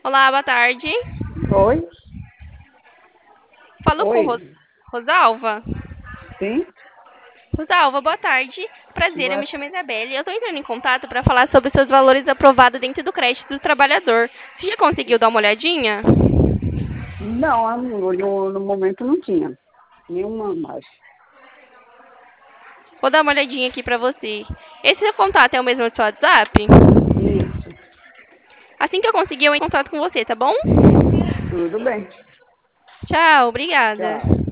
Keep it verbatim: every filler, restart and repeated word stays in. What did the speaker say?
Olá, boa tarde. Oi? Falo com Oi? Ros... Rosalva. Sim? Rosalva, boa tarde. Prazer, eu Boa- me chamo Isabelle e eu estou entrando em contato para falar sobre seus valores aprovados dentro do crédito do trabalhador. Você já conseguiu dar uma olhadinha? Não, no, no- no momento não tinha. Nenhuma mais. Vou dar uma olhadinha aqui para você. Esse seu contato é o mesmo do seu WhatsApp? Isso. Assim que eu conseguir, eu entro em contato com você, tá bom? Tudo bem. Tchau, obrigada. Tchau.